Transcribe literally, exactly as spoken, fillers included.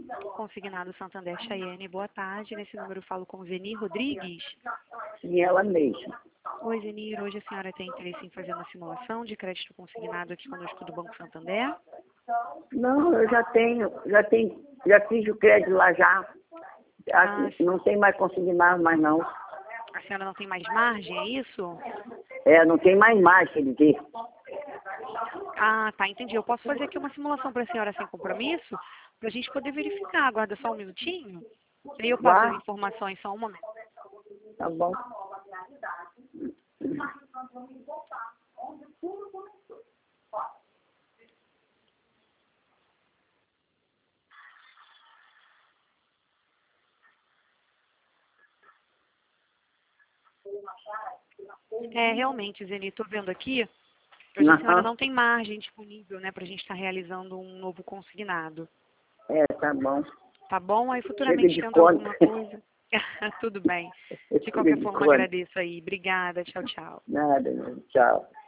Consignado Santander Chayenne, boa tarde. Nesse número eu falo com Zenir Rodrigues. Sim, ela mesma. Oi, Zenir. Hoje a senhora tem interesse em fazer uma simulação de crédito consignado aqui conosco do Banco Santander? Não, eu já tenho, já tenho, já fiz o crédito lá já. Ah, Aqui, não tem mais consignado mais não. A senhora não tem mais margem, é isso? É, não tem mais margem, quer dizer. Ah, tá, entendi. Eu posso fazer aqui uma simulação para a senhora sem compromisso, para a gente poder verificar. Aguarda só um minutinho. Aí eu passo as Vai, informações só um momento. tá bom. É, realmente, Zeni, estou vendo aqui, hoje a senhora Aham. não tem margem disponível, né, para a gente estar realizando um novo consignado. É, tá bom. Tá bom? Aí Chega futuramente de tendo conta. alguma coisa. Tudo bem. De Chega qualquer de forma, conta. agradeço aí. Obrigada. Tchau, tchau. Nada, não. Tchau.